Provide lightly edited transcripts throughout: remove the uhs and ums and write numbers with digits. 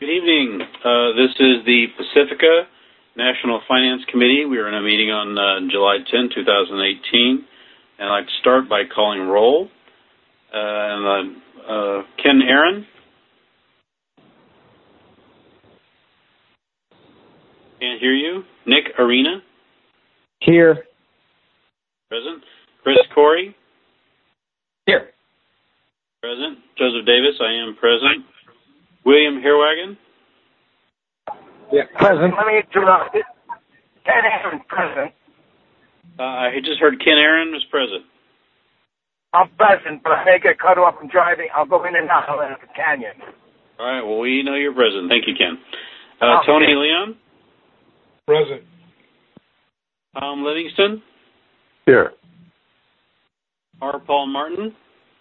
Good evening. This is the Pacifica National Finance Committee. We are in a meeting on July 10, 2018. And I'd like to start by calling roll. Ken Aaron. Can't hear you. Nick Arena. Here. Present. Chris Corey. Here. Present. Joseph Davis, I am present. William Herwagen. Yeah, present. Let me interrupt it. Ken Aaron, present. I just heard Ken Aaron was present. I'm present, but I may get cut off from driving. I'll go in and out of the canyon. All right, well, we know you're present. Thank you, Ken. Okay. Tony Leon. Present. Tom Livingston. Here. R. Paul Martin.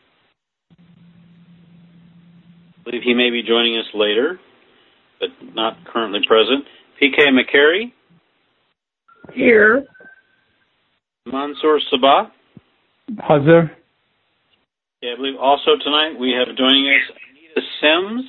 I believe he may be joining us later, but not currently present. P.K. McCary. Here. Mansour Sabah. Hazir. Yeah, I believe also tonight we have joining us Anita Sims.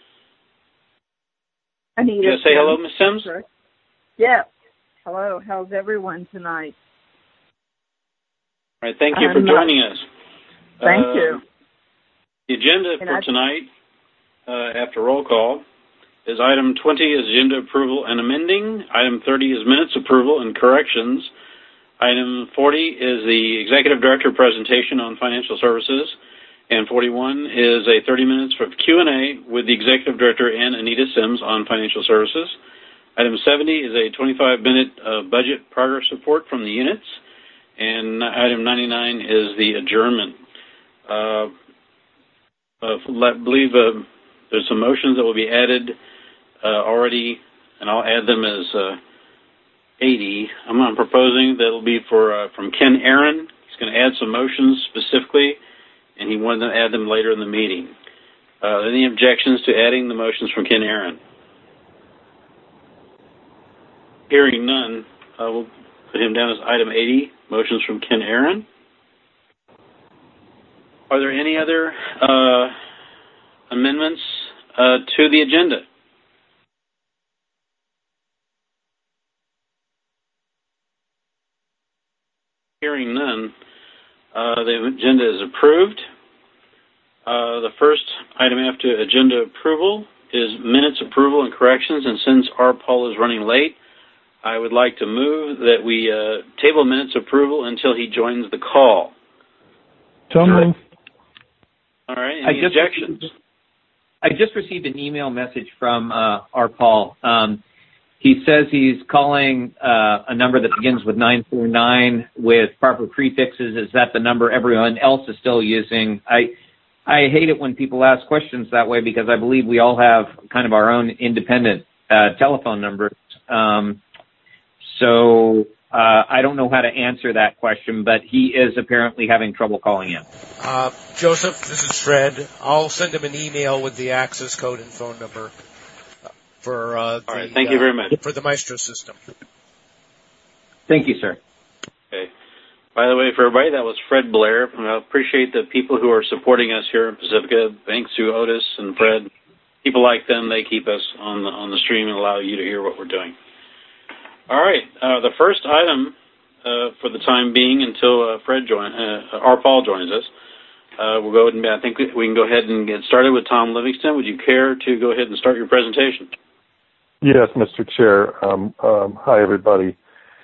Anita You want to say Sims. hello, Ms. Sims? Correct. Yeah. Hello. How's everyone tonight? All right, thank you for joining us. Thank you. The agenda for tonight, after roll call, is item 20 is agenda approval and amending. Item 30 is minutes approval and corrections. Item 40 is the executive director presentation on financial services. And 41 is a 30 minutes for Q&A with the executive director and Anita Sims on financial services. Item 70 is a 25-minute budget progress report from the units. And item 99 is the adjournment. I believe there's some motions that will be added already, and I'll add them as 80. I'm proposing that will be from Ken Aaron. He's going to add some motions specifically, and he wanted to add them later in the meeting. Any objections to adding the motions from Ken Aaron? Hearing none, we'll put him down as item 80, motions from Ken Aaron. Are there any other amendments to the agenda? Hearing none, the agenda is approved. The first item after agenda approval is minutes approval and corrections, and since R. Paul is running late, I would like to move that we table minutes approval until he joins the call. So moved. All right, any objections? I just received an email message from R. Paul. He says he's calling a number that begins with 949 with proper prefixes. Is that the number everyone else is still using? I hate it when people ask questions that way because I believe we all have kind of our own independent telephone numbers. So I don't know how to answer that question, but he is apparently having trouble calling in. Joseph, this is Fred. I'll send him an email with the access code and phone number for all right, thank you very much. For the Maestro system. Thank you, sir. Okay. By the way, for everybody, that was Fred Blair. I appreciate the people who are supporting us here in Pacifica. Thanks to Otis and Fred. People like them, they keep us on the stream and allow you to hear what we're doing. All right. The first item for the time being until R. Paul joins us, we'll go ahead and I think we can go ahead and get started with Tom Livingston. Would you care to go ahead and start your presentation? Yes, Mr. Chair. Hi, everybody.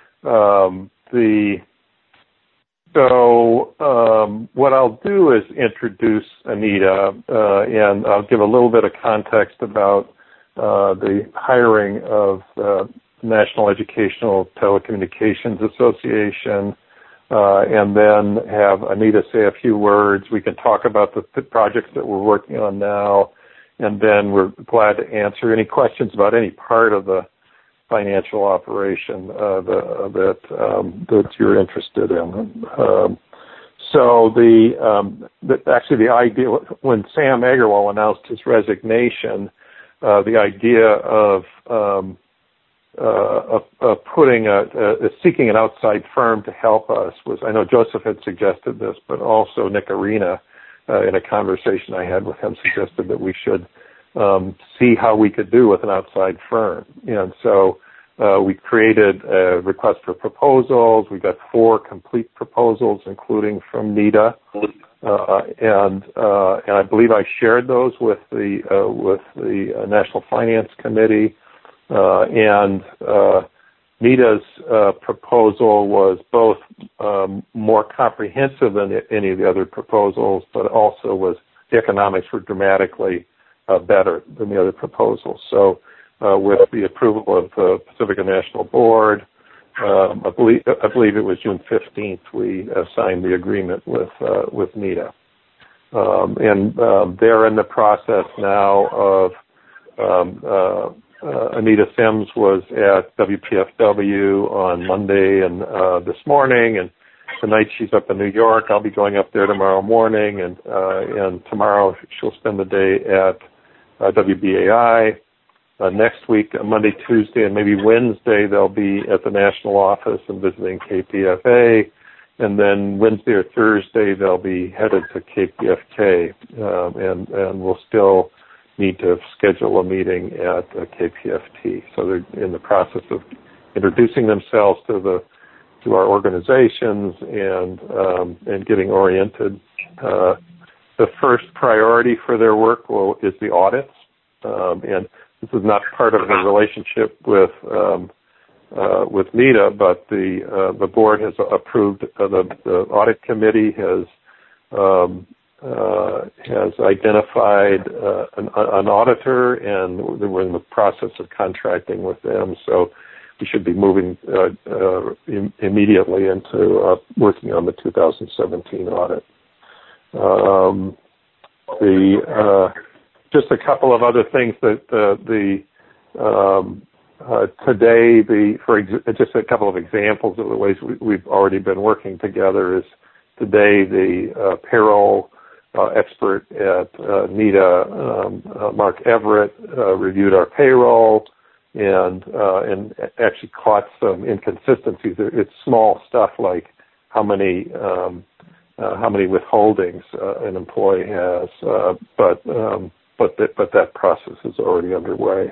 What I'll do is introduce Anita, and I'll give a little bit of context about the hiring of the National Educational Telecommunications Association, and then have Anita say a few words. We can talk about the projects that we're working on now, and then we're glad to answer any questions about any part of the financial operation that you're interested in. Actually, the idea when Sam Agarwal announced his resignation, the idea of seeking an outside firm to help us was, I know Joseph had suggested this, but also Nick Arena, in a conversation I had with him, suggested that we should see how we could do with an outside firm. And so we created a request for proposals. We got 4 complete proposals, including from NITA, and I believe I shared those with the National Finance Committee. And NITA's proposal was both more comprehensive than any of the other proposals, but also the economics were dramatically better than the other proposals. So with the approval of the Pacifica National Board, I believe it was June 15th, we signed the agreement with NITA. And they're in the process now of Anita Sims was at WPFW on Monday and this morning, and tonight she's up in New York. I'll be going up there tomorrow morning, and tomorrow she'll spend the day at WBAI. Next week, Monday, Tuesday, and maybe Wednesday, they'll be at the national office and visiting KPFA. And then Wednesday or Thursday, they'll be headed to KPFK, and we'll still need to schedule a meeting at KPFT. So they're in the process of introducing themselves to our organizations and getting oriented. The first priority for their work is the audits, and this is not part of the relationship with NITA, but the board has approved. The audit committee has identified an auditor, and we're in the process of contracting with them. So we should be moving immediately into working on the 2017 audit. Just a couple of other things that today, just a couple of examples of the ways we've already been working together is today the payroll expert at NITA, Mark Everett, reviewed our payroll and actually caught some inconsistencies. It's small stuff like how many withholdings an employee has, but that process is already underway.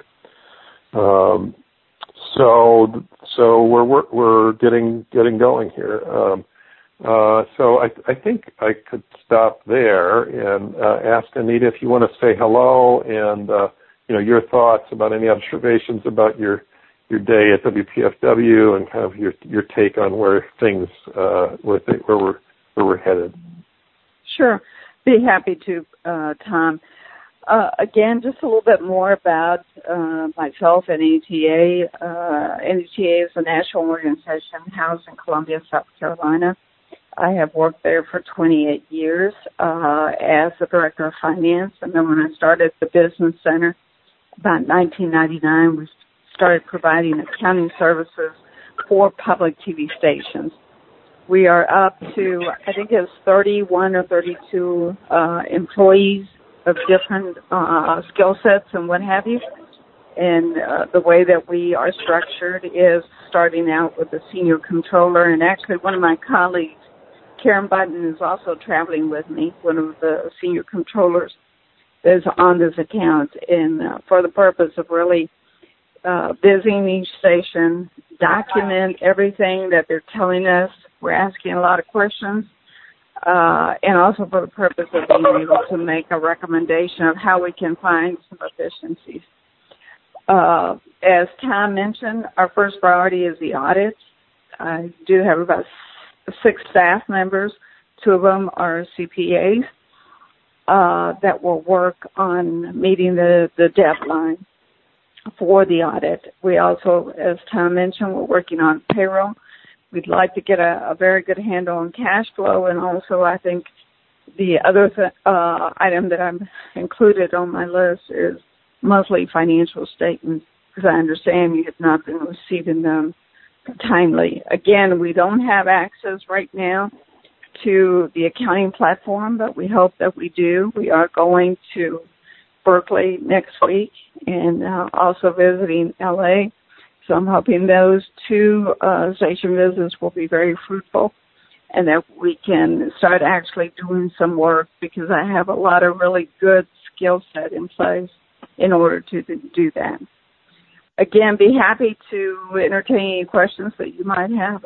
So we're getting going here. So I think I could stop there and ask Anita if you want to say hello and your thoughts about any observations about your day at WPFW and kind of your take on where things where we're headed. Sure, be happy to, Tom. Again, just a little bit more about myself and NETA. NETA is a national organization housed in Columbia, South Carolina. I have worked there for 28 years as the director of finance, and then when I started the business center about 1999, we started providing accounting services for public TV stations. We are up to, I think it's 31 or 32 employees of different skill sets and what have you. And the way that we are structured is starting out with a senior controller. And actually one of my colleagues, Karen Button, is also traveling with me, one of the senior controllers is on this account. And for the purpose of really visiting each station, document everything that they're telling us. We're asking a lot of questions. And also for the purpose of being able to make a recommendation of how we can find some efficiencies. As Tom mentioned, our first priority is the audit. I do have about 6 staff members. 2 of them are CPAs that will work on meeting the deadline for the audit. We also, as Tom mentioned, we're working on payroll. We'd like to get a very good handle on cash flow, and also I think the other item that I'm included on my list is monthly financial statements, because I understand you have not been receiving them timely. Again, we don't have access right now to the accounting platform, but we hope that we do. We are going to Berkeley next week and also visiting LA. So I'm hoping those 2 station visits will be very fruitful and that we can start actually doing some work, because I have a lot of really good skill set in place in order to do that. Again, be happy to entertain any questions that you might have.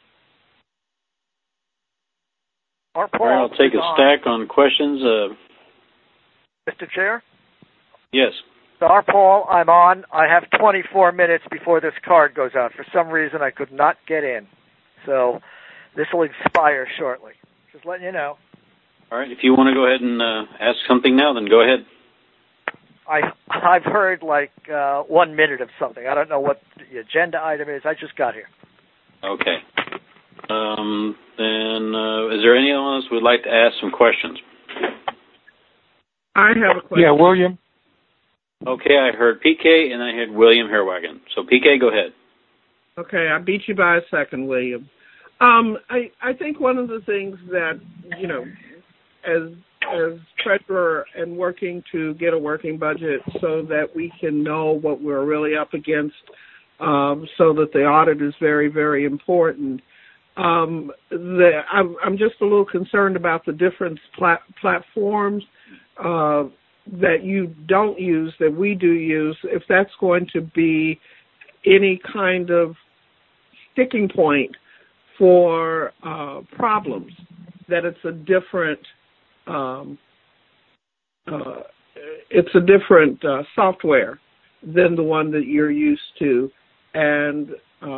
I'll take a stack on questions. Mr. Chair? Yes. Star Paul, I'm on. I have 24 minutes before this card goes out. For some reason, I could not get in. So this will expire shortly. Just letting you know. All right. If you want to go ahead and ask something now, then go ahead. I've heard like 1 minute of something. I don't know what the agenda item is. I just got here. Okay. Then is there anyone else who would like to ask some questions? I have a question. Yeah, William. Okay, I heard PK and I heard William Herwagen. So PK, go ahead. Okay, I beat you by a second, William. I think one of the things that, you know, as treasurer and working to get a working budget so that we can know what we're really up against, so that the audit is very, very important. I'm just a little concerned about the different platforms that you don't use, that we do use, if that's going to be any kind of sticking point for problems, that it's a different software than the one that you're used to, and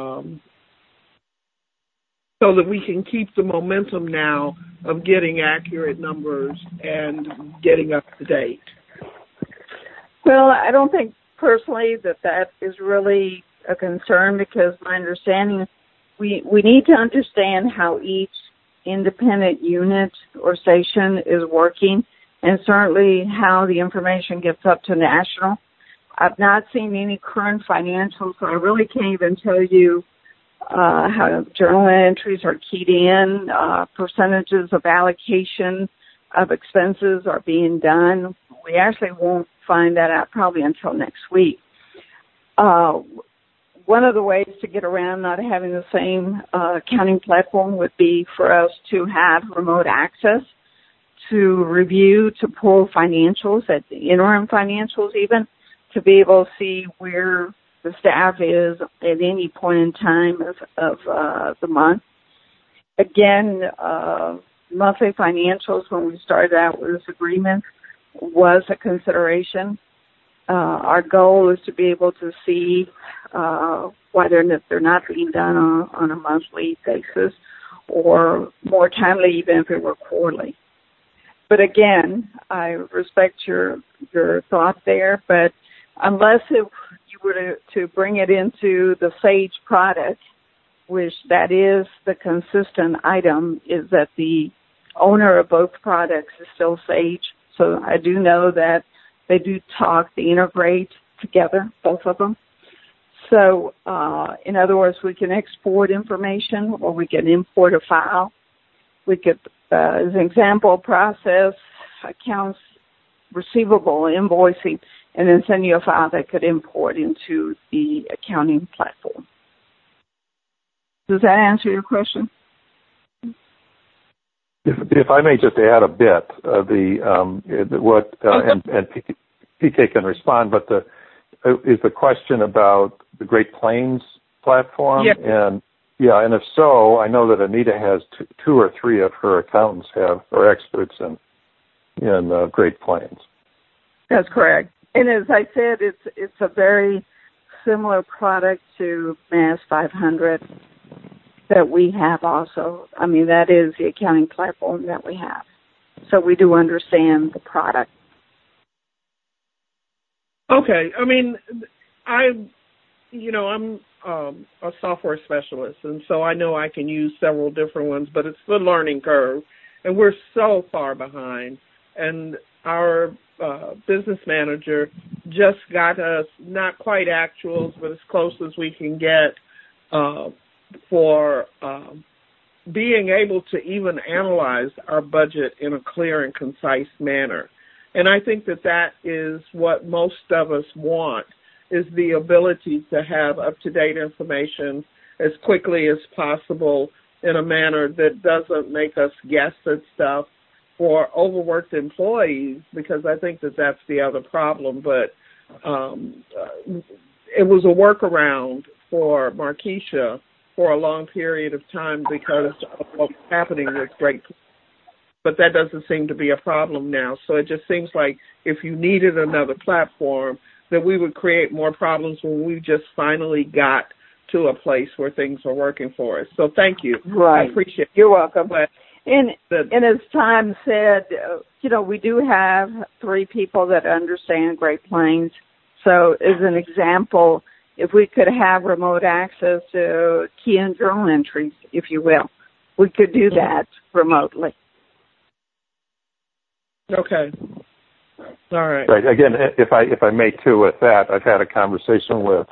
so that we can keep the momentum now of getting accurate numbers and getting up to date. Well, I don't think personally that is really a concern, because my understanding, we need to understand how each independent unit or station is working, and certainly how the information gets up to national. I've not seen any current financials, so I really can't even tell you how journal entries are keyed in, percentages of allocation of expenses are being done. We actually won't find that out probably until next week. One of the ways to get around not having the same accounting platform would be for us to have remote access to review, to pull financials, at the interim financials even, to be able to see where the staff is at any point in time of the month. Again, monthly financials, when we started out with this agreement, was a consideration. Our goal is to be able to see whether they're not being done on a monthly basis, or more timely, even if it were quarterly. But again, I respect your thought there, but unless you were to bring it into the Sage product, which that is the consistent item, is that the owner of both products is still Sage. So I do know that they do talk, they integrate together, both of them. So in other words, we can export information or we can import a file. We could, as an example, process accounts receivable, invoicing, and then send you a file that could import into the accounting platform. Does that answer your question? If I may just add a bit, and PK can respond, but is the question about the Great Plains platform? Yes. And if so, I know that Anita has two or three of her accountants are experts in Great Plains. That's correct. And as I said, it's a very similar product to Mass 500 that we have also. I mean, that is the accounting platform that we have. So we do understand the product. Okay. I mean, I'm a software specialist, and so I know I can use several different ones, but it's the learning curve, and we're so far behind. And our business manager just got us not quite actuals, but as close as we can get for being able to even analyze our budget in a clear and concise manner. And I think that is what most of us want, is the ability to have up-to-date information as quickly as possible in a manner that doesn't make us guess at stuff for overworked employees, because I think that that's the other problem. But it was a workaround for Markeisha for a long period of time because of what was happening with Great Plains. But that doesn't seem to be a problem now. So it just seems like if you needed another platform, that we would create more problems when we just finally got to a place where things are working for us. So thank you. Right. I appreciate it. You're welcome. And as Tom said, we do have 3 people that understand Great Plains. So as an example, if we could have remote access to key and journal entries, if you will, we could do that remotely. Okay. All right. Right. Again, if I may too, with that, I've had a conversation with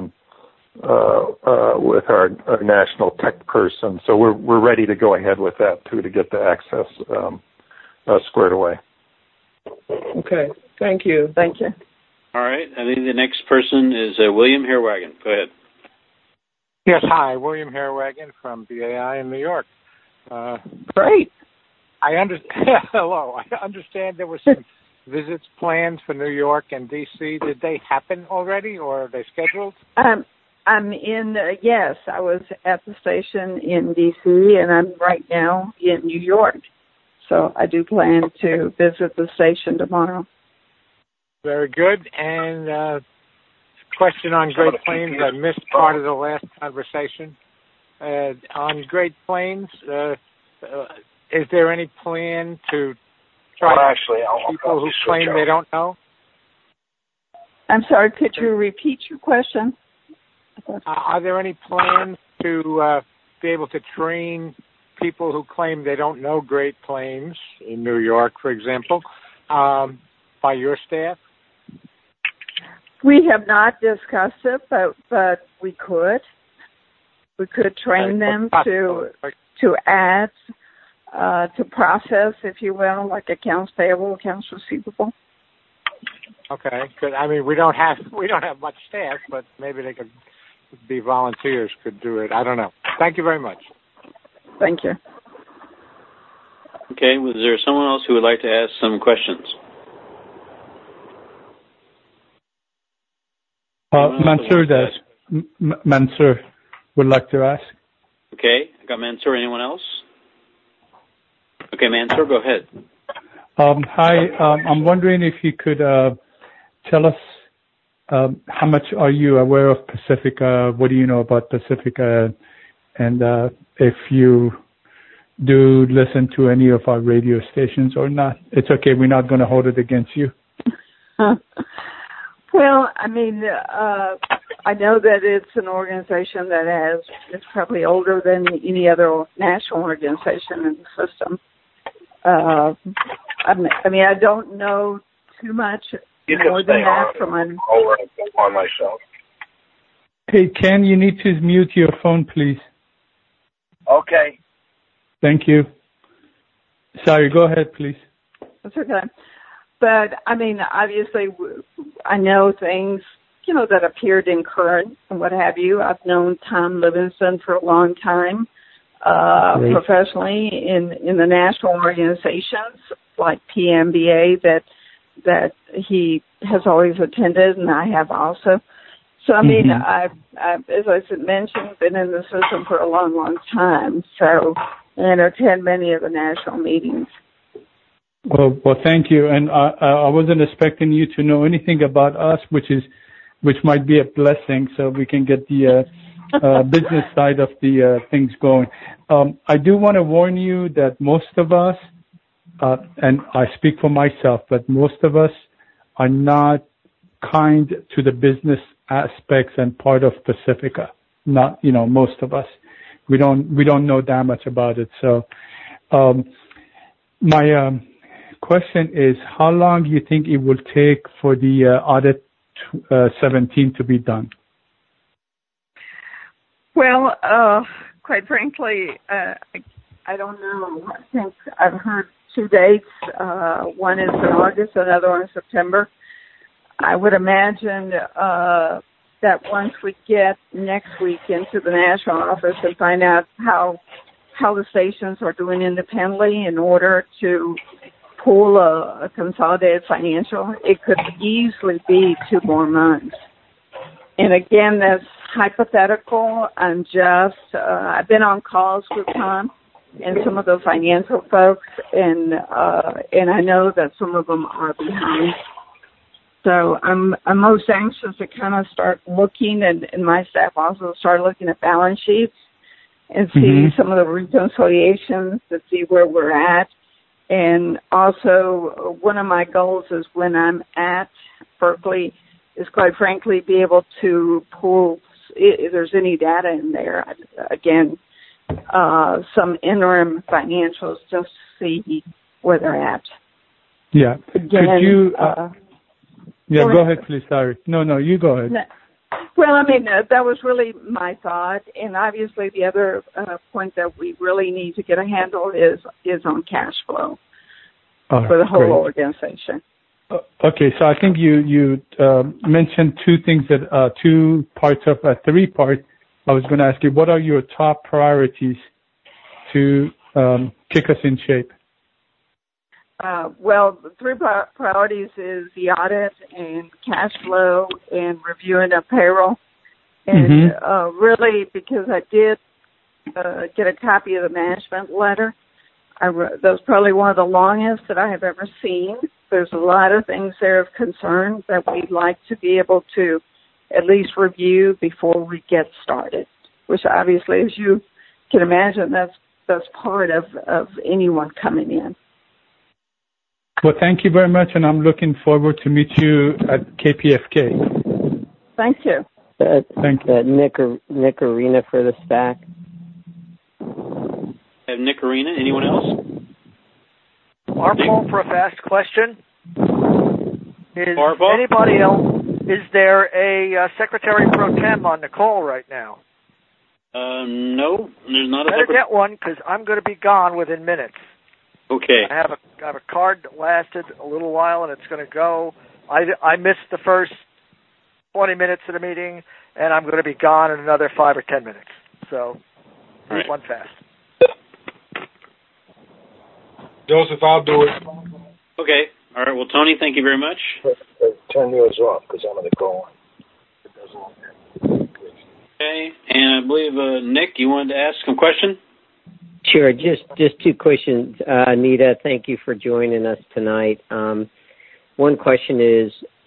our national tech person, so we're ready to go ahead with that too to get the access squared away. Okay. Thank you. Thank you. All right. I think the next person is William Hairwagon. Go ahead. Yes. Hi, William Hairwagon from BAI in New York. Great. Hello. I understand there were some visits planned for New York and D.C. Did they happen already, or are they scheduled? Yes, I was at the station in D.C., and I'm right now in New York. So I do plan to visit the station tomorrow. Very good. And question on Great Plains. I missed part of the last conversation. On Great Plains, is there any plan to try people who claim they don't know? I'm sorry, could you repeat your question? Are there any plans to be able to train people who claim they don't know Great Plains in New York, for example, by your staff? We have not discussed it, but we could. We could train them to add, to process, if you will, like accounts payable, accounts receivable. Okay, good. I mean, we don't have much staff, but maybe they could be volunteers could do it. I don't know. Thank you very much. Thank you. Okay, was there someone else who would like to ask some questions? Mansour does. Mansour would like to ask. Okay, I got Mansour. Anyone else? Okay, Mansour, go ahead. Hi, I'm wondering if you could tell us how much are you aware of Pacifica? What do you know about Pacifica? And if you do listen to any of our radio stations or not. It's okay. We're not going to hold it against you. Well, I mean, I know that it's an organization that it's probably older than any other national organization in the system. I mean, I don't know too much more than that from on myself. Hey, Ken, you need to mute your phone, please. Okay. Thank you. Sorry, go ahead, please. That's okay. But, I mean, obviously, I know things, that appeared in Current and what have you. I've known Tom Livingston for a long time, professionally in the national organizations like PMBA that he has always attended, and I have also. So, I mean, I've, as I mentioned, been in the system for a long, long time. So, and attend many of the national meetings. Well, thank you. And I wasn't expecting you to know anything about us, which might be a blessing, so we can get the business side of the things going. I do want to warn you that most of us, and I speak for myself, but most of us are not kind to the business aspects and part of Pacifica. Not, most of us. We don't know that much about it. So, my question is, how long do you think it will take for the audit 17 to be done? Well, quite frankly, I don't know. I think I've heard 2 dates. One is in August, another one in September. I would imagine that once we get next week into the national office and find out how the stations are doing independently in order to pull a consolidated financial, it could easily be 2 more months. And again, that's hypothetical. I've been on calls with Tom and some of the financial folks, and I know that some of them are behind. So I'm most anxious to kind of start looking, and my staff also start looking at balance sheets and see some of the reconciliations to see where we're at. And also, one of my goals is when I'm at Berkeley is, quite frankly, be able to pull, if there's any data in there, again, some interim financials just to see where they're at. Yeah. Again, could you? Go ahead, please. Sorry. No, you go ahead. No. Well, I mean, that was really my thought, and obviously the other point that we really need to get a handle is on cash flow for the whole organization. Okay, so I think you mentioned 2 things that 2 parts of 3 parts. I was going to ask you, what are your top priorities to kick us in shape? Well, the 3 priorities is the audit and cash flow and reviewing of payroll. And really, because I did get a copy of the management letter, that was probably one of the longest that I have ever seen. There's a lot of things there of concern that we'd like to be able to at least review before we get started, which obviously, as you can imagine, that's part of anyone coming in. Well, thank you very much, and I'm looking forward to meet you at KPFK. Thank you. Thank you. Nick Arena for the stack. I have Nick Arena. Anyone else? Our poll for a fast question is anybody else? Is there a secretary pro tem on the call right now? No, there's not. Better get one because I'm going to be gone within minutes. Okay. I have a card that lasted a little while, and it's going to go. I missed the first 20 minutes of the meeting, and I'm going to be gone in another 5 or 10 minutes. So, one fast. Joseph, I'll do it. Okay. All right. Well, Tony, thank you very much. Turn yours off because I'm going to go on. Okay. And I believe, Nick, you wanted to ask a question? Sure. Just 2 questions. Anita, thank you for joining us tonight. One question is,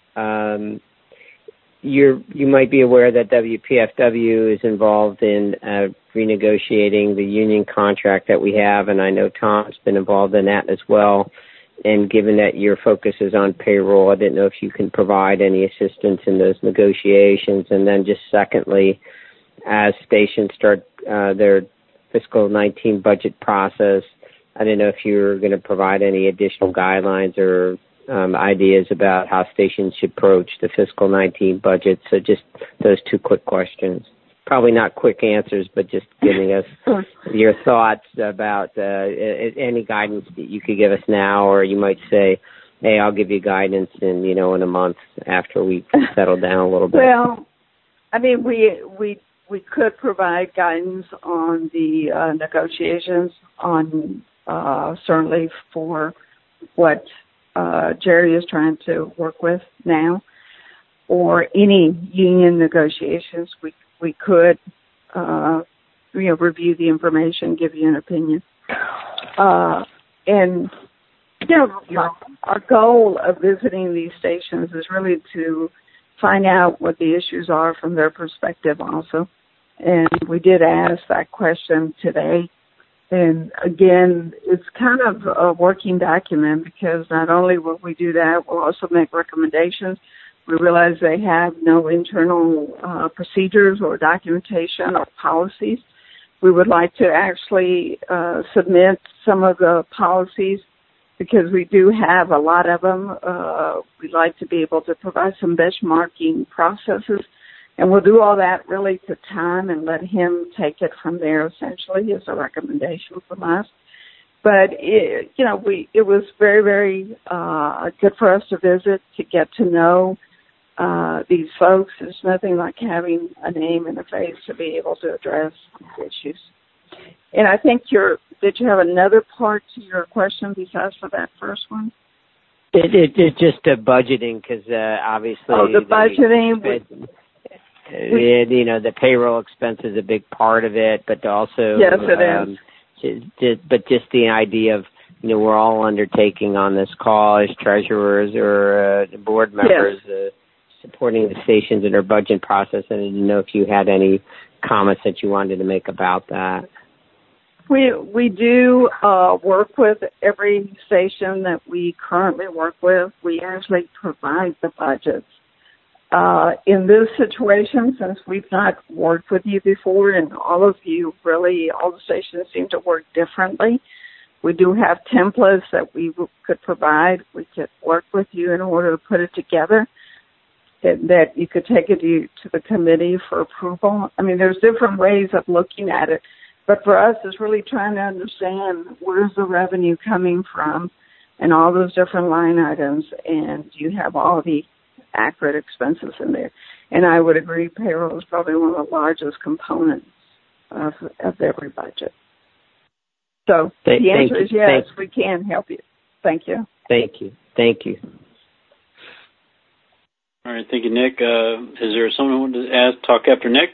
you might be aware that WPFW is involved in renegotiating the union contract that we have, and I know Tom's been involved in that as well. And given that your focus is on payroll, I didn't know if you can provide any assistance in those negotiations. And then just secondly, as stations start their fiscal 19 budget process, I didn't know if you were going to provide any additional guidelines or ideas about how stations should approach the fiscal 19 budget. So just those 2 quick questions. Probably not quick answers, but just giving us your thoughts about any guidance that you could give us now, or you might say, hey, I'll give you guidance in a month after we settle down a little bit. Well, I mean, we could provide guidance on the negotiations on certainly for what Jerry is trying to work with now, or any union negotiations. We could, review the information, give you an opinion. And, our goal of visiting these stations is really to find out what the issues are from their perspective also. And we did ask that question today. And again, it's kind of a working document because not only will we do that, we'll also make recommendations. We realize they have no internal procedures or documentation or policies. We would like to actually submit some of the policies because we do have a lot of them. We'd like to be able to provide some benchmarking processes. And we'll do all that really to Tom and let him take it from there, essentially, as a recommendation from us. But, it was very, very good for us to visit, to get to know these folks. There's nothing like having a name and a face to be able to address these issues. And I think did you have another part to your question besides for that first one? It's just budgeting, because obviously the budgeting. The payroll expense is a big part of it, but also yes, it is. But just the idea of we're all undertaking on this call as treasurers or board members, supporting the stations in their budget process. And I didn't know if you had any comments that you wanted to make about that. We do work with every station that we currently work with. We actually provide the budgets. In this situation, since we've not worked with you before, and all of you really, all the stations seem to work differently, we do have templates that we could provide. We could work with you in order to put it together, that you could take it to the committee for approval. I mean, there's different ways of looking at it. But for us, it's really trying to understand where's the revenue coming from and all those different line items, and you have all the accurate expenses in there. And I would agree payroll is probably one of the largest components of every budget. So the answer is yes, we can help you. Thank you. Thank you. All right, thank you, Nick. Is there someone who wanted to talk after Nick?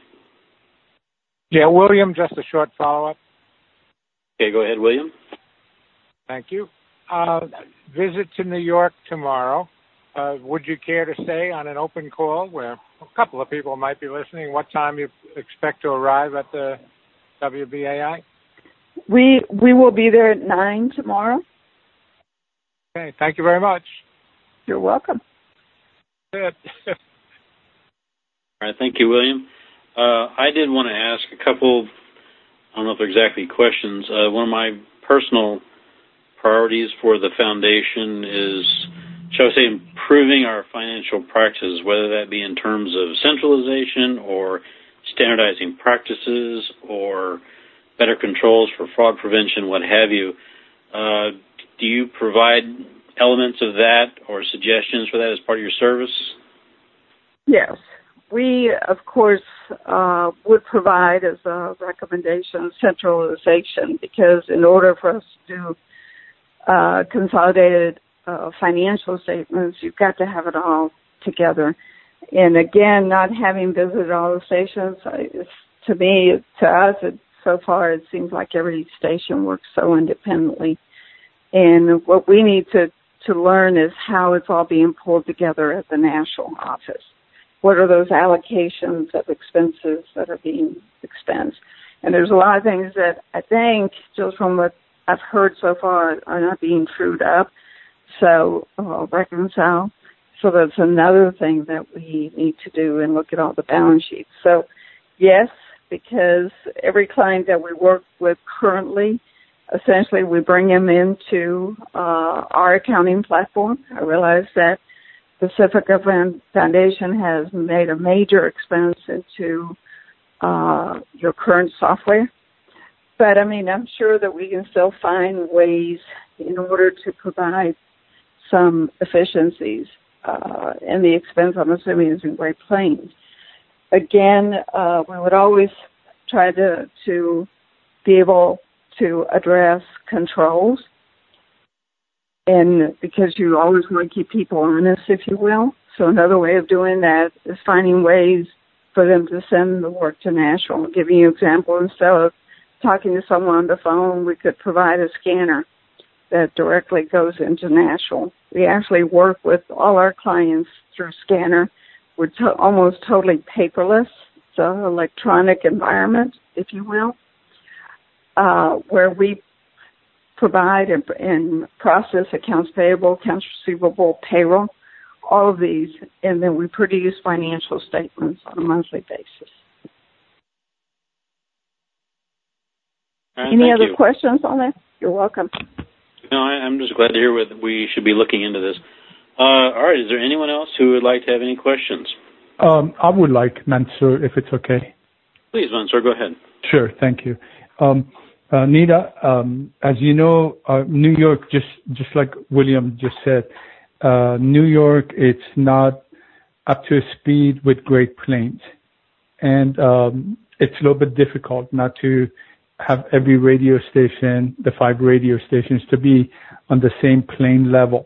Yeah, William, just a short follow-up. Okay, go ahead, William. Thank you. Visit to New York tomorrow. Would you care to stay on an open call where a couple of people might be listening? What time you expect to arrive at the WBAI? We will be there at 9 tomorrow. Okay, thank you very much. You're welcome. Good. All right, thank you, William. I did want to ask a couple, I don't know if they're exactly questions. One of my personal priorities for the foundation is, shall I say, improving our financial practices, whether that be in terms of centralization or standardizing practices or better controls for fraud prevention, what have you. Do you provide elements of that or suggestions for that as part of your service? Yes. We, of course, would provide as a recommendation centralization, because in order for us to do consolidated financial statements, you've got to have it all together. And again, not having visited all the stations, to us, so far it seems like every station works so independently. And what we need to learn is how it's all being pulled together at the national office. What are those allocations of expenses that are being expensed? And there's a lot of things that I think, just from what I've heard so far, are not being trued up. So reconcile. So that's another thing that we need to do, and look at all the balance sheets. So yes, because every client that we work with currently, essentially we bring them into our accounting platform. I realize that Pacifica Foundation has made a major expense into your current software. But, I mean, I'm sure that we can still find ways in order to provide some efficiencies. And the expense, I'm assuming, is in Great Plains. Again, we would always try to be able to address controls. And because you always want to keep people honest, if you will. So another way of doing that is finding ways for them to send the work to Nashville. I'll give you an example. Instead of talking to someone on the phone, we could provide a scanner that directly goes into Nashville. We actually work with all our clients through scanner. We're almost totally paperless. It's an electronic environment, if you will, where we provide and process accounts payable, accounts receivable, payroll, all of these, and then we produce financial statements on a monthly basis. Right, Any other questions on that? You're welcome. No, I'm just glad to hear we should be looking into this. All right, is there anyone else who would like to have any questions? I would like, Mansour, if it's okay. Please, Mansour, go ahead. Sure, thank you. Nita, as you know, New York, just like William just said, New York, it's not up to speed with Great Plains. And it's a little bit difficult not to have every radio station, the 5 radio stations, to be on the same plane levels.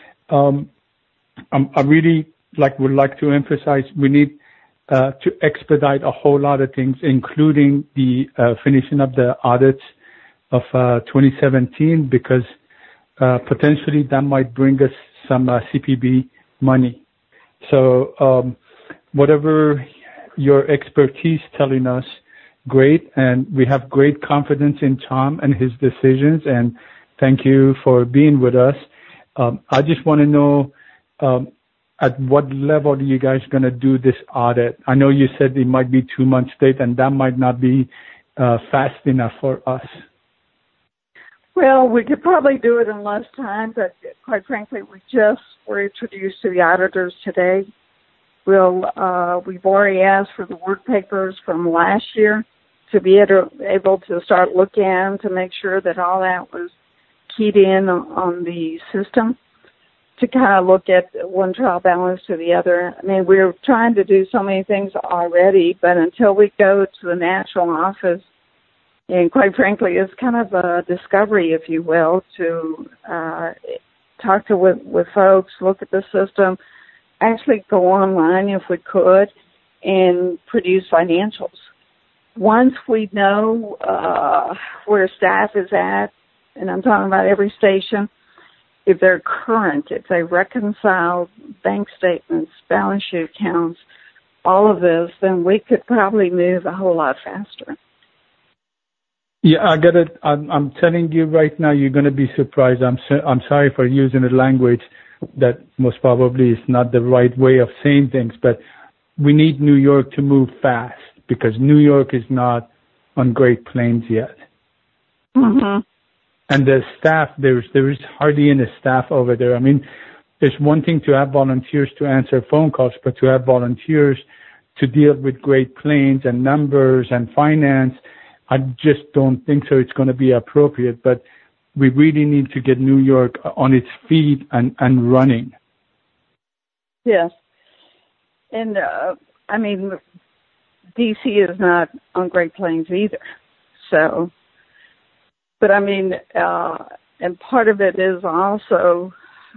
I really would like to emphasize we need to expedite a whole lot of things, including the finishing up the audits of 2017, because potentially that might bring us some CPB money. So whatever your expertise telling us, great, and we have great confidence in Tom and his decisions, and thank you for being with us. I just want to know at what level are you guys going to do this audit? I know you said it might be 2 months late, and that might not be fast enough for us. Well, we could probably do it in less time, but quite frankly, we just were introduced to the auditors today. We've already asked for the work papers from last year to be able to start looking at them to make sure that all that was keyed in on the system, to kind of look at one trial balance to the other. I mean, we're trying to do so many things already, but until we go to the national office, and quite frankly, it's kind of a discovery, if you will, to talk with folks, look at the system, actually go online if we could, and produce financials. Once we know where staff is at, and I'm talking about every station, if they're current, if they reconcile bank statements, balance sheet accounts, all of this, then we could probably move a whole lot faster. Yeah, I get it. I'm telling you right now, you're going to be surprised. I'm sorry for using a language that most probably is not the right way of saying things, but we need New York to move fast because New York is not on Great Plains yet. Mm-hmm. And the staff, there is hardly any staff over there. I mean, it's one thing to have volunteers to answer phone calls, but to have volunteers to deal with Great Plains and numbers and finance, I just don't think so. It's going to be appropriate, but we really need to get New York on its feet and running. Yes. And, I mean, D.C. is not on Great Plains either. So, but I mean, and part of it is also,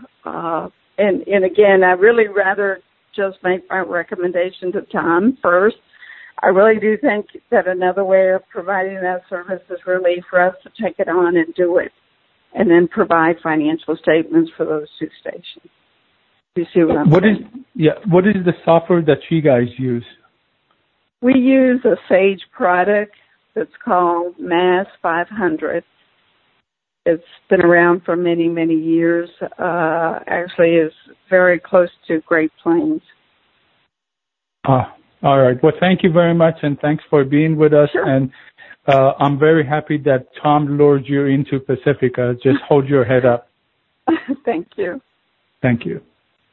and again, I really rather just make my recommendation to Tom first. I really do think that another way of providing that service is really for us to take it on and do it, and then provide financial statements for those 2 stations. You see what I'm saying? What is the software that you guys use? We use a Sage product that's called MAS 500. It's been around for many, many years. Actually, is very close to Great Plains. All right. Well, thank you very much, and thanks for being with us. Sure. And I'm very happy that Tom lured you into Pacifica. Just hold your head up. Thank you. Thank you.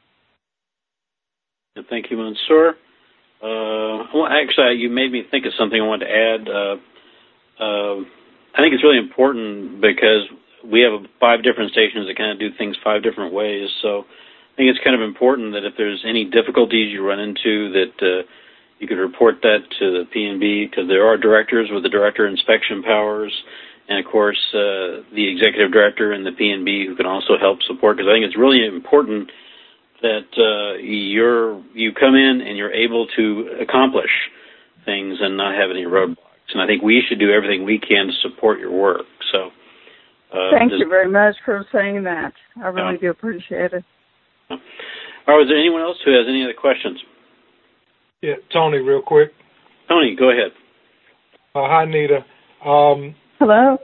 Thank you, Mansour. Well, actually, you made me think of something I wanted to add. I think it's really important because we have 5 different stations that kind of do things 5 different ways. So I think it's kind of important that if there's any difficulties you run into, that you could report that to the P&B, because there are directors with the director inspection powers, and of course the executive director and the P&B who can also help support. Because I think it's really important that you come in and you're able to accomplish things and not have any roadblocks. And I think we should do everything we can to support your work. So, thank you very much for saying that. I really do appreciate it. All right, is there anyone else who has any other questions? Yeah, Tony, real quick. Tony, go ahead. Hi, Nita. Hello.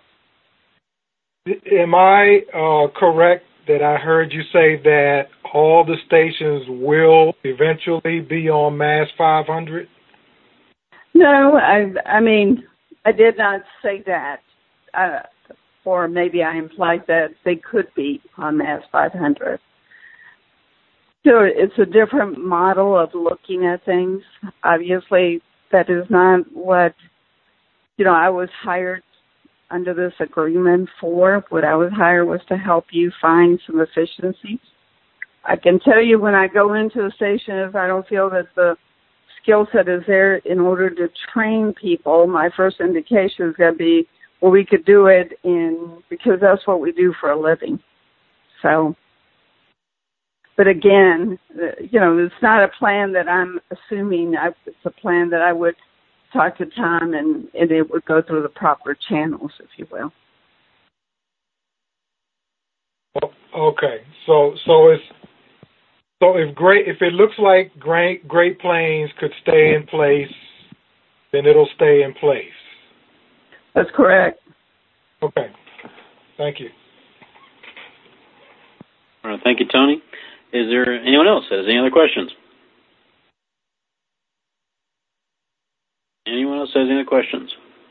Am I correct that I heard you say that all the stations will eventually be on MAS 500? No, I mean, I did not say that. Or maybe I implied that they could be on MAS 500. So it's a different model of looking at things. Obviously, that is not what, I was hired under this agreement for. What I was hired was to help you find some efficiencies. I can tell you when I go into a station, if I don't feel that the skill set is there in order to train people, my first indication is going to be, we could do it because that's what we do for a living. So, but again, it's not a plan that I'm assuming. It's a plan that I would talk to Tom and it would go through the proper channels, if you will. Okay, so if it looks like Great Plains could stay in place, then it'll stay in place. That's correct. Okay, thank you. All right, thank you, Tony. Is there anyone else that has any other questions? Anyone else has any other questions?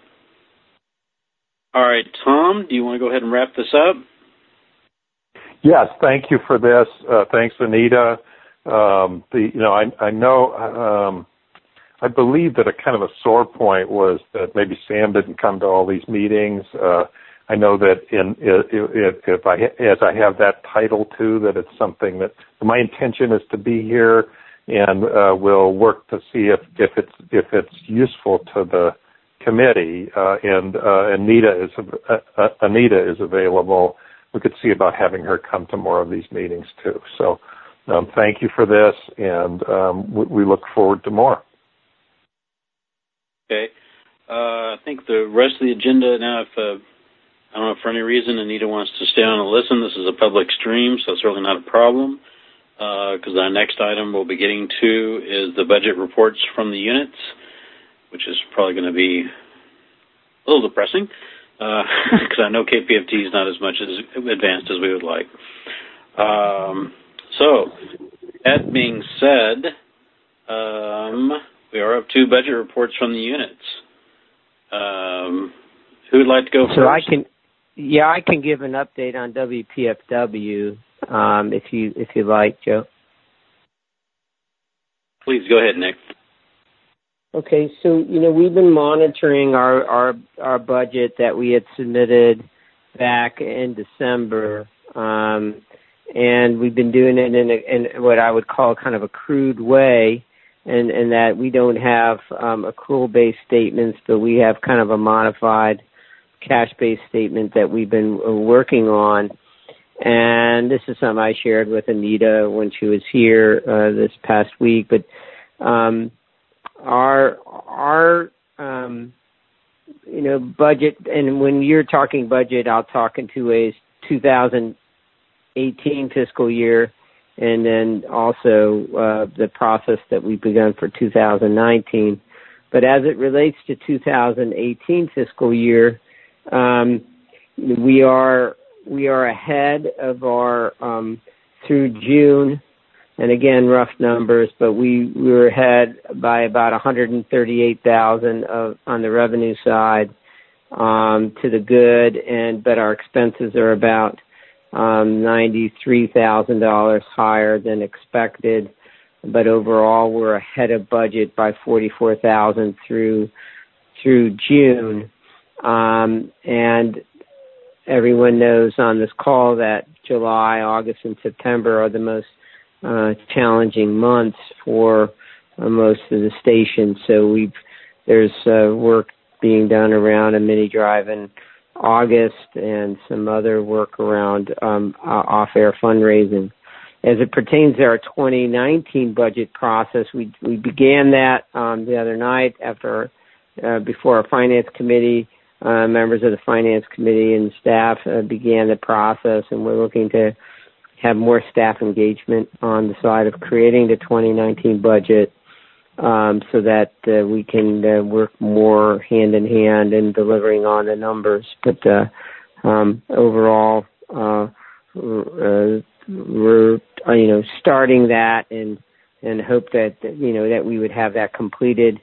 All right, Tom, do you want to go ahead and wrap this up? Yes, thank you for this. Thanks, Anita. I know. I believe that a kind of a sore point was that maybe Sam didn't come to all these meetings. I know that as I have that title too, that it's something that my intention is to be here, and we'll work to see if it's useful to the committee. And Anita is available. We could see about having her come to more of these meetings too. So thank you for this, and we look forward to more. Okay. I think the rest of the agenda now, I don't know if for any reason Anita wants to stay on and listen. This is a public stream, so it's really not a problem, because our next item we'll be getting to is the budget reports from the units, which is probably going to be a little depressing, because I know KPFT is not as much as advanced as we would like. So, that being said, we are up to budget reports from the units. Who would like to go first? So I can give an update on WPFW if you like, Joe. Please go ahead, Nick. Okay, so we've been monitoring our budget that we had submitted back in December, and we've been doing it in what I would call kind of a crude way, and that we don't have accrual-based statements, but we have kind of a modified cash-based statement that we've been working on. And this is something I shared with Anita when she was here this past week. But our budget, and when you're talking budget, I'll talk in two ways: 2018 fiscal year, and then also the process that we've begun for 2019. But as it relates to 2018 fiscal year, we are ahead of our through June, and again rough numbers, but we were ahead by about $138,000 on the revenue side to the good, but our expenses are about $93,000 higher than expected. But overall, we're ahead of budget by $44,000 through June. And everyone knows on this call that July, August, and September are the most challenging months for most of the stations. So there's work being done around a mini drive in August and some other work around off-air fundraising. As it pertains to our 2019 budget process, we began that the other night before our finance committee. Members of the finance committee and staff began the process, and we're looking to have more staff engagement on the side of creating the 2019 budget so that we can work more hand in hand in delivering on the numbers. But overall, we're starting that and hope that that we would have that completed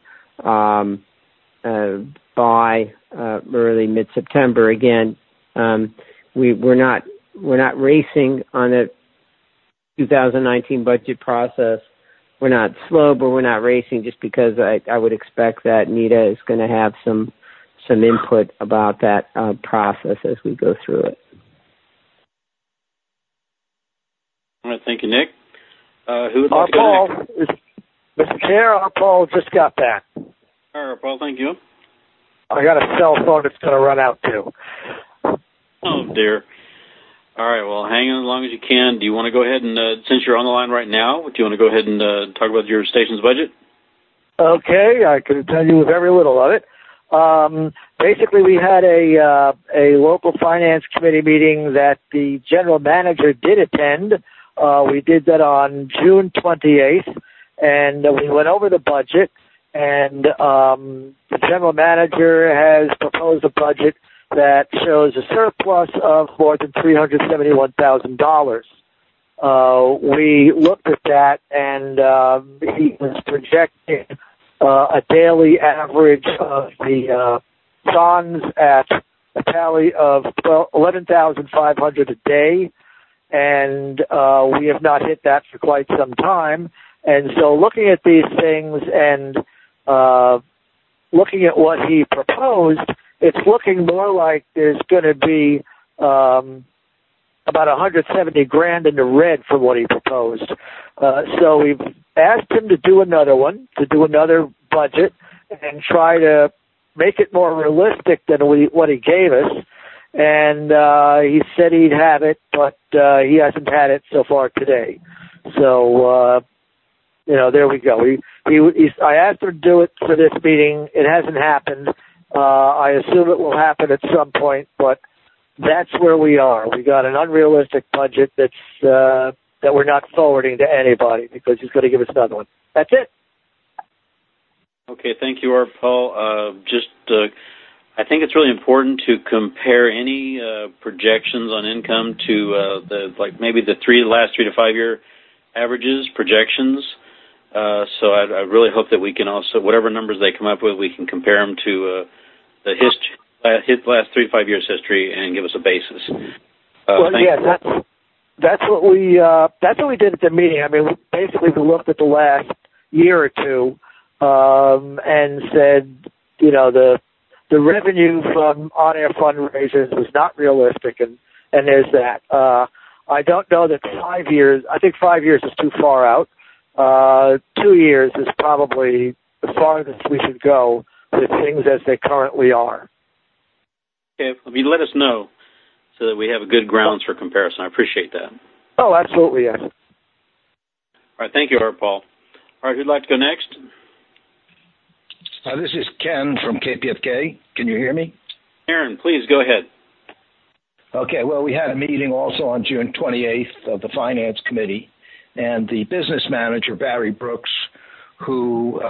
by early mid-September. Again, we're not racing on the 2019 budget process. We're not slow, but we're not racing, just because I would expect that Nita is going to have some input about that process as we go through it. All right, thank you, Nick. Who would like to go next? Mr. Chair, our Paul just got back. All right, Paul, thank you. I got a cell phone that's going to run out too. Oh dear. All right. Well, hang on as long as you can. Do you want to go ahead and, since you're on the line right now, do you want to go ahead and talk about your station's budget? Okay, I can tell you with every little of it. Basically, we had a local finance committee meeting that the general manager did attend. We did that on June 28th, and we went over the budget. And the general manager has proposed a budget that shows a surplus of more than $371,000. We looked at that, and he was projecting a daily average of the SONs at a tally of 11,500 a day, and we have not hit that for quite some time. And so looking at these things and looking at what he proposed, it's looking more like there's going to be about $170,000 in the red from what he proposed. So we've asked him to do another one, to do another budget, and try to make it more realistic than what he gave us. And he said he'd have it, but he hasn't had it so far today. So, there we go. I asked him to do it for this meeting. It hasn't happened. I assume it will happen at some point, but that's where we are. We got an unrealistic budget that we're not forwarding to anybody because he's going to give us another one. That's it. Okay, thank you, Art Paul. I think it's really important to compare any projections on income to maybe the last 3 to 5 year averages, projections. So I really hope that we can also, whatever numbers they come up with, we can compare them to the last 3 to 5 years history and give us a basis. That's what we did at the meeting. I mean, basically we looked at the last year or two and said, the revenue from on-air fundraisers was not realistic, and there's that. I don't know that 5 years. I think 5 years is too far out. 2 years is probably the farthest we should go with things as they currently are. Okay, let us know so that we have a good grounds for comparison. I appreciate that. Oh, absolutely, yes. All right, thank you, Art Paul. All right, who'd like to go next? This is Ken from KPFK. Can you hear me? Aaron, please go ahead. Okay, well, we had a meeting also on June 28th of the Finance Committee, and the business manager, Barry Brooks, who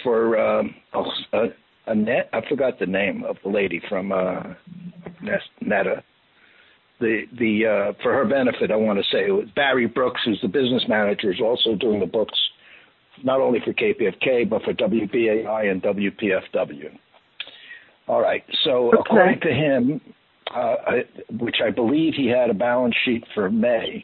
I forgot the name of the lady from Netta. For her benefit, I want to say Barry Brooks, who's the business manager, is also doing the books, not only for KPFK, but for WBAI and WPFW. All right, so according to him, which I believe he had a balance sheet for May,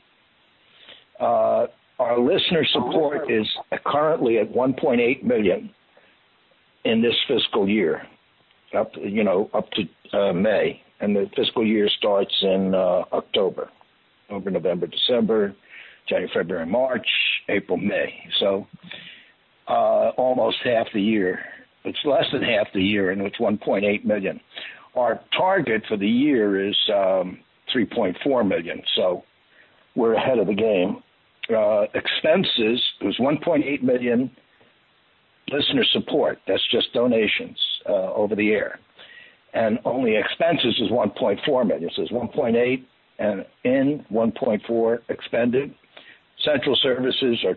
our listener support is currently at $1.8 million in this fiscal year, up to May, and the fiscal year starts in October, November, December, January, February, March, April, May. So almost half the year. It's less than half the year, and it's $1.8 million. Our target for the year is $3.4 million, so we're ahead of the game. Expenses, it was $1.8 million listener support. That's just donations over the air. And only expenses is $1.4 million. So it's $1.8 and in, $1.4 expended. Central services are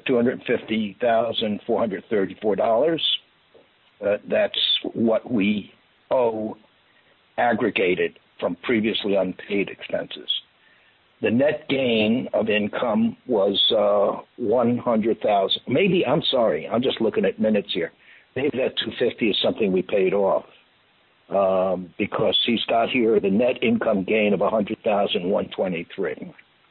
$250,434. That's what we owe aggregated from previously unpaid expenses. The net gain of income was $100,000. Maybe, I'm sorry, I'm just looking at minutes here. Maybe that $250 is something we paid off because he's got here the net income gain of $100,123.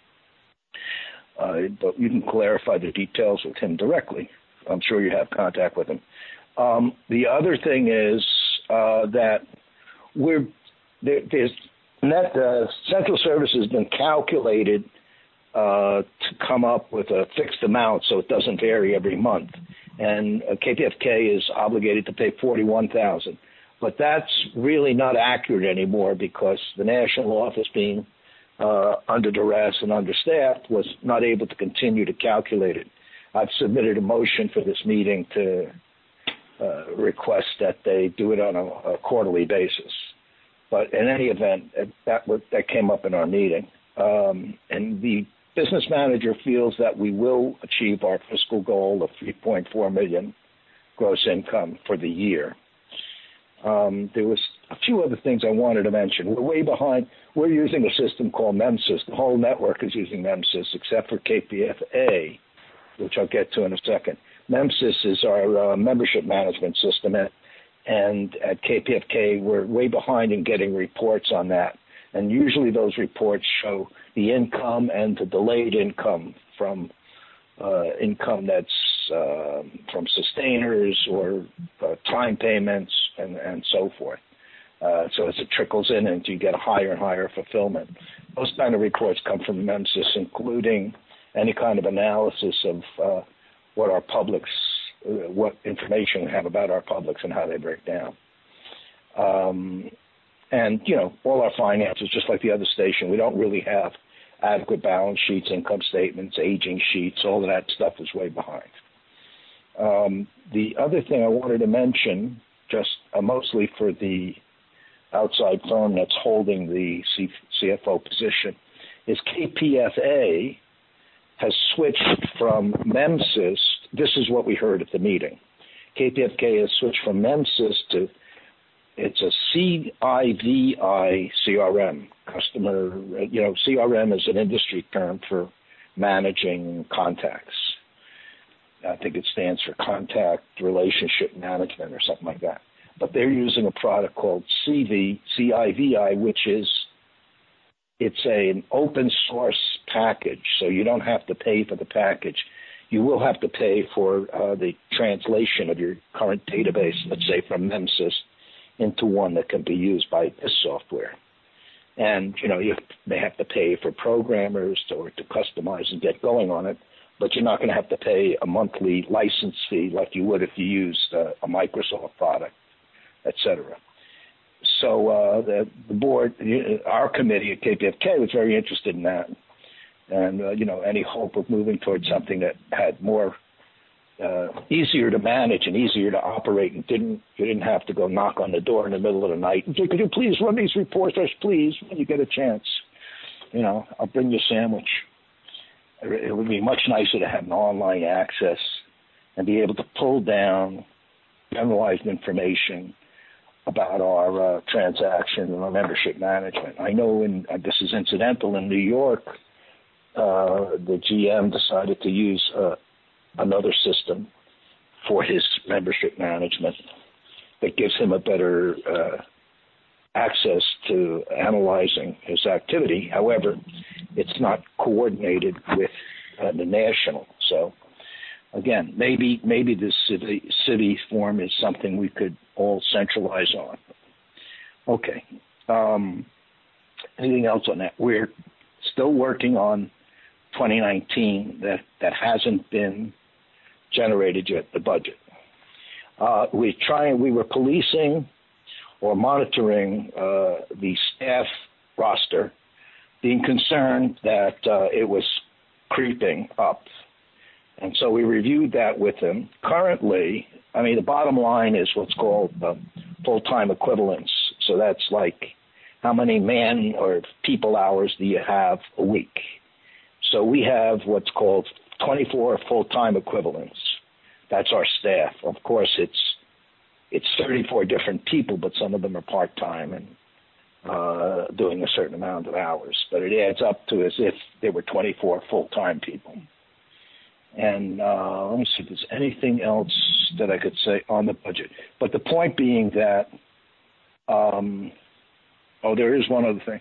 But you can clarify the details with him directly. I'm sure you have contact with him. The other thing is that there's Central Service has been calculated to come up with a fixed amount so it doesn't vary every month. And KPFK is obligated to pay $41,000. But that's really not accurate anymore because the national office, being under duress and understaffed, was not able to continue to calculate it. I've submitted a motion for this meeting to request that they do it on a quarterly basis. But in any event, that came up in our meeting. And the business manager feels that we will achieve our fiscal goal of $3.4 million gross income for the year. There was a few other things I wanted to mention. We're way behind. We're using a system called MEMSIS. The whole network is using MEMSIS except for KPFA, which I'll get to in a second. MEMSIS is our membership management system, and at KPFK, we're way behind in getting reports on that. And usually those reports show the income and the delayed income from income that's from sustainers or time payments and so forth. So as it trickles in and you get a higher and higher fulfillment. Those kind of reports come from MEMSIS, including any kind of analysis of what our publics, what information we have about our publics and how they break down. And, you know, all our finances, just like the other station, we don't really have adequate balance sheets, income statements, aging sheets, all of that stuff is way behind. The other thing I wanted to mention, just mostly for the outside firm that's holding the CFO position, is KPFA has switched from MEMSIS. This is what we heard at the meeting. KPFK has switched from MEMSIS to, it's a CIVI CRM, customer, you know, CRM is an industry term for managing contacts. I think it stands for contact relationship management or something like that. But they're using a product called CIVI, which is, it's an open source package, so you don't have to pay for the package. You will have to pay for the translation of your current database, let's say from MEMSIS, into one that can be used by this software. And, you know, you may have to pay for programmers to customize and get going on it, but you're not going to have to pay a monthly license fee like you would if you used a Microsoft product, et cetera. So the board, our committee at KPFK was very interested in that. And, you know, any hope of moving towards something that had more easier to manage and easier to operate, and you didn't have to go knock on the door in the middle of the night and say, could you please run these reports, please, when you get a chance. You know, I'll bring you a sandwich. It would be much nicer to have an online access and be able to pull down generalized information about our transaction and our membership management. I know this is incidental in New York, the GM decided to use another system for his membership management that gives him a better access to analyzing his activity. However, it's not coordinated with the national. So, again, maybe this city form is something we could all centralize on. Okay. Anything else on that? We're still working on 2019 that hasn't been generated yet, the budget. We were policing or monitoring the staff roster, being concerned that it was creeping up. And so we reviewed that with him. Currently, I mean, the bottom line is what's called full-time equivalents. So that's like how many man or people hours do you have a week? So we have what's called 24 full-time equivalents. That's our staff. Of course, it's 34 different people, but some of them are part-time and doing a certain amount of hours. But it adds up to as if there were 24 full-time people. And let me see if there's anything else that I could say on the budget. But the point being that, there is one other thing.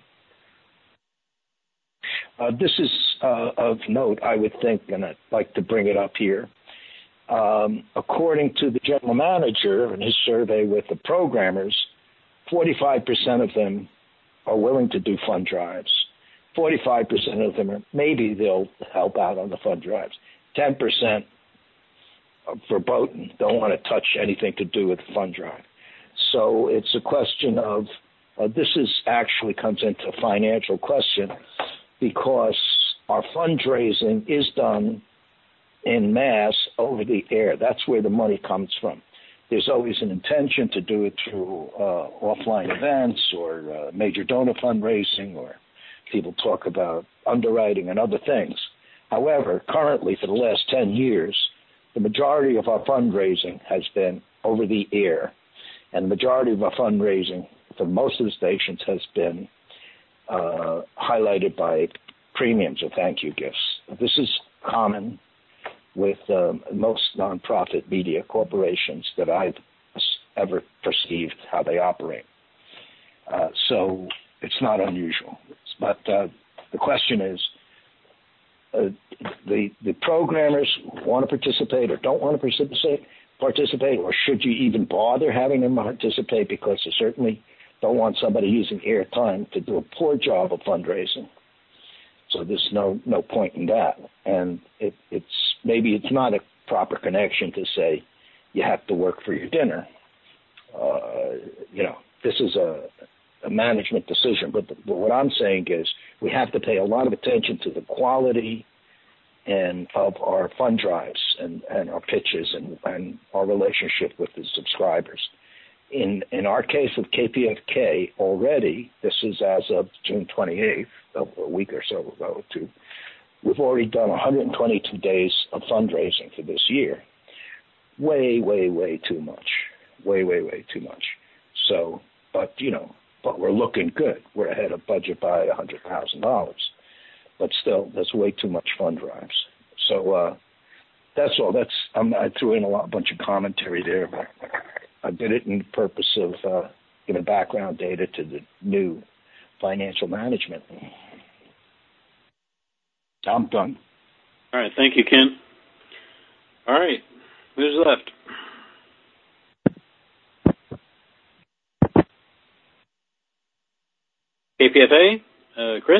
This is of note, I would think, and I'd like to bring it up here. According to the general manager in his survey with the programmers, 45% of them are willing to do fund drives. 45% of them maybe they'll help out on the fund drives. 10% verboten don't want to touch anything to do with the fund drive. So it's a question of, this is actually comes into a financial question, because our fundraising is done in mass over the air. That's where the money comes from. There's always an intention to do it through offline events or major donor fundraising, or people talk about underwriting and other things. However, currently for the last 10 years, the majority of our fundraising has been over the air, and the majority of our fundraising for most of the stations has been highlighted by premiums or thank you gifts. This is common with most nonprofit media corporations that I've ever perceived how they operate. So it's not unusual. But the question is, the programmers want to participate or don't want to participate, or should you even bother having them participate, because they certainly don't want somebody using airtime to do a poor job of fundraising. So there's no point in that. And maybe it's not a proper connection to say you have to work for your dinner. This is a management decision. But what I'm saying is we have to pay a lot of attention to the quality and of our fund drives and our pitches and our relationship with the subscribers. In our case with KPFK already, this is as of June 28th, a week or so ago, we've already done 122 days of fundraising for this year. Way, way, way too much. Way, way, way too much. So, but we're looking good. We're ahead of budget by $100,000. But still, that's way too much fund drives. So that's all. I threw in a bunch of commentary there, but I did it in the purpose of giving background data to the new financial management. I'm done. All right. Thank you, Ken. All right. Who's left? KPFA, Chris?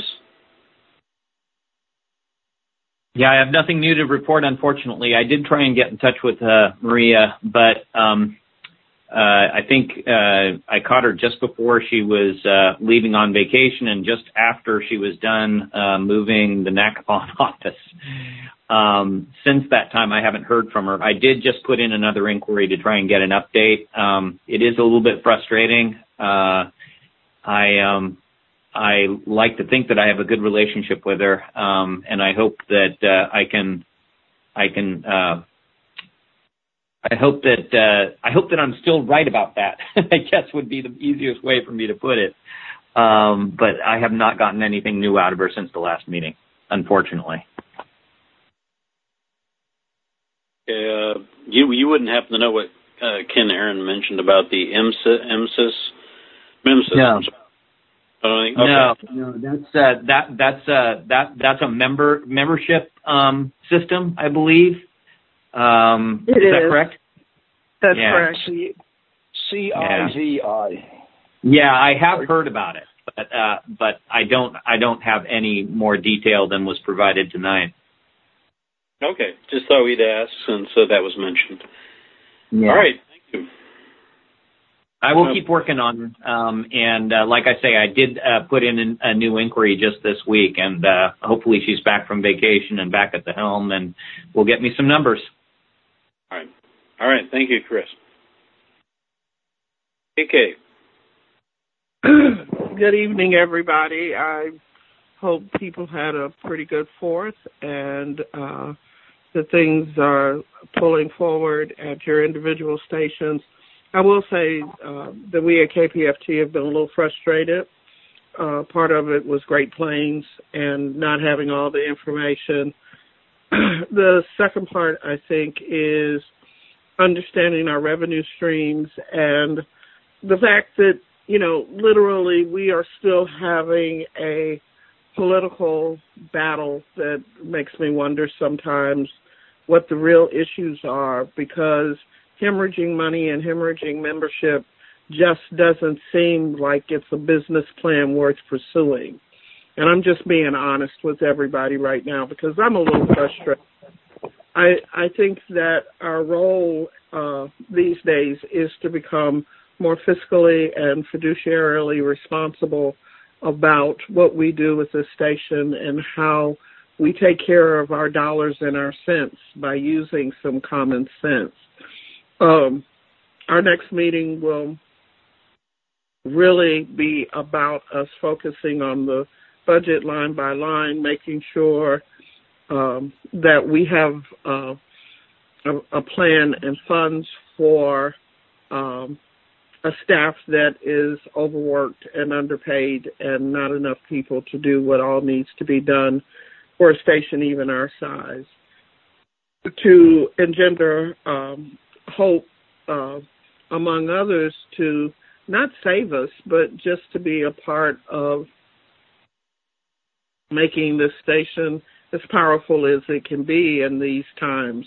Yeah, I have nothing new to report, unfortunately. I did try and get in touch with Maria, but I think I caught her just before she was leaving on vacation and just after she was done moving the NACAPON office. Since that time, I haven't heard from her. I did just put in another inquiry to try and get an update. It is a little bit frustrating. I like to think that I have a good relationship with her, and I hope that I hope that I'm still right about that. I guess would be the easiest way for me to put it. But I have not gotten anything new out of her since the last meeting, unfortunately. You wouldn't happen to know what Ken Aaron mentioned about the MEMSIS? No. Okay. No, that's a membership system, I believe. Is that correct? That's correct. CIVI. Yeah, I have heard about it, but I don't have any more detail than was provided tonight. Okay, just thought we'd ask since that was mentioned. Yeah. All right, thank you. I will keep working on and like I say, I did put in a new inquiry just this week, and hopefully she's back from vacation and back at the helm, and will get me some numbers. All right. Thank you, Chris. AK. Good evening, everybody. I hope people had a pretty good 4th, and that things are pulling forward at your individual stations. I will say that we at KPFT have been a little frustrated. Part of it was Great Plains and not having all the information. The second part, I think, is understanding our revenue streams and the fact that, literally we are still having a political battle that makes me wonder sometimes what the real issues are, because hemorrhaging money and hemorrhaging membership just doesn't seem like it's a business plan worth pursuing. And I'm just being honest with everybody right now because I'm a little frustrated. I think that our role these days is to become more fiscally and fiduciarily responsible about what we do with this station and how we take care of our dollars and our cents by using some common sense. Our next meeting will really be about us focusing on the budget line by line, making sure that we have a plan and funds for a staff that is overworked and underpaid and not enough people to do what all needs to be done for a station even our size. To engender hope, among others, to not save us, but just to be a part of making this station as powerful as it can be in these times.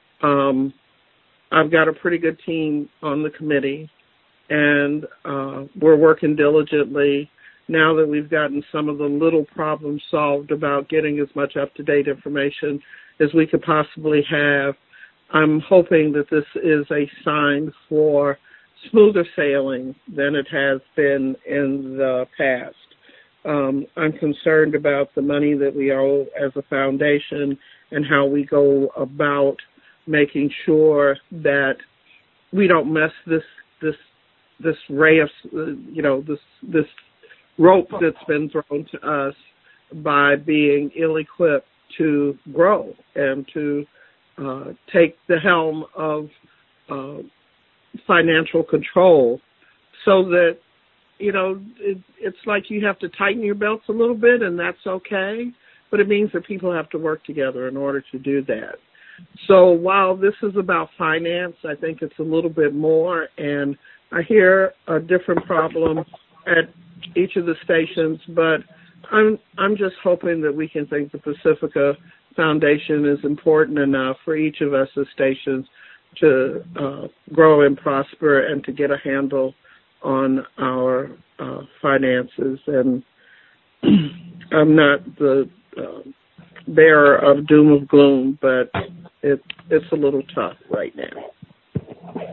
I've got a pretty good team on the committee, and we're working diligently now that we've gotten some of the little problems solved about getting as much up-to-date information as we could possibly have. I'm hoping that this is a sign for smoother sailing than it has been in the past. I'm concerned about the money that we owe as a foundation and how we go about making sure that we don't mess this ray of, this rope that's been thrown to us by being ill-equipped to grow and to take the helm of financial control, so that, it's like you have to tighten your belts a little bit, and that's okay, but it means that people have to work together in order to do that. So while this is about finance, I think it's a little bit more, and I hear a different problem at each of the stations, but I'm just hoping that we can think the Pacifica Foundation is important enough for each of us as stations to grow and prosper and to get a handle on our finances. And I'm not the bearer of doom of gloom, but it's a little tough right now.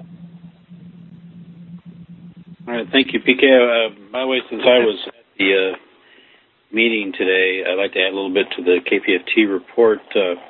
All right, thank you, PK. By the way, since I was at the meeting today, I'd like to add a little bit to the KPFT report.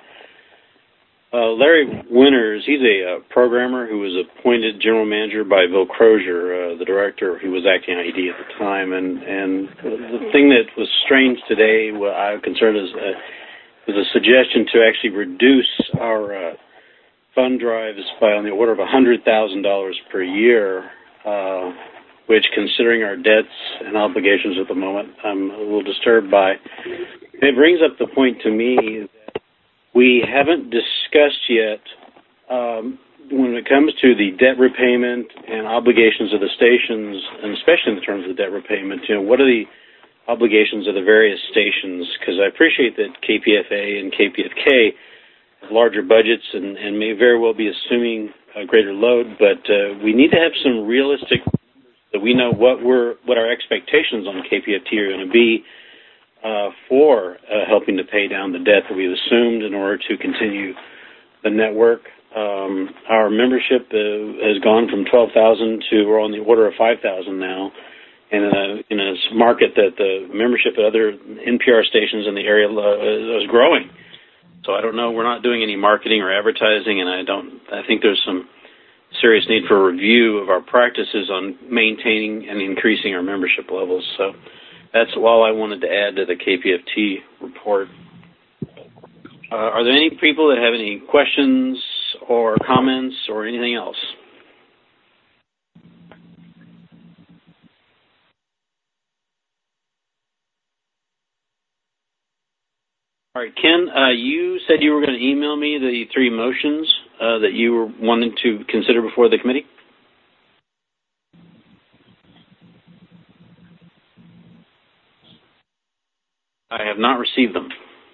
Larry Winters, he's a programmer who was appointed general manager by Bill Crozier, the director who was acting ED at the time. And the thing that was strange today, what I'm concerned is was a suggestion to actually reduce our fund drives by on the order of $100,000 per year, which, considering our debts and obligations at the moment, I'm a little disturbed by. It brings up the point to me that we haven't discussed yet, when it comes to the debt repayment and obligations of the stations, and especially in terms of the debt repayment, what are the obligations of the various stations? Because I appreciate that KPFA and KPFK have larger budgets and may very well be assuming a greater load, but we need to have some realistic, that we know what our expectations on KPFT are going to be for helping to pay down the debt that we've assumed in order to continue the network. Our membership has gone from 12,000 to we're on the order of 5,000 now, and in a market that the membership at other NPR stations in the area is growing. So I don't know. We're not doing any marketing or advertising, and I think there's some serious need for a review of our practices on maintaining and increasing our membership levels. So that's all I wanted to add to the KPFT report. Are there any people that have any questions or comments or anything else? All right, Ken, you said you were going to email me the 3 motions that you were wanting to consider before the committee? I have not received them.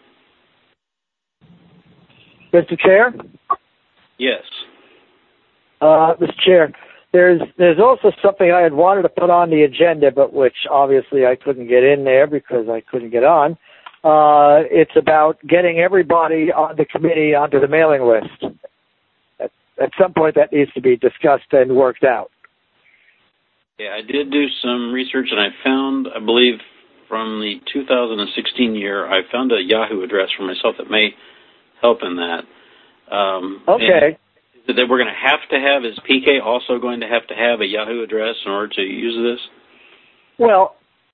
Mr. Chair? Yes. Mr. Chair, there's also something I had wanted to put on the agenda, but which obviously I couldn't get in there because I couldn't get on. It's about getting everybody on the committee onto the mailing list. At some point that needs to be discussed and worked out. Yeah, I did do some research, and I found, I believe, from the 2016 year, I found a Yahoo address for myself that may help in that. Okay. That we're going to have, is PK also going to have a Yahoo address in order to use this? Well,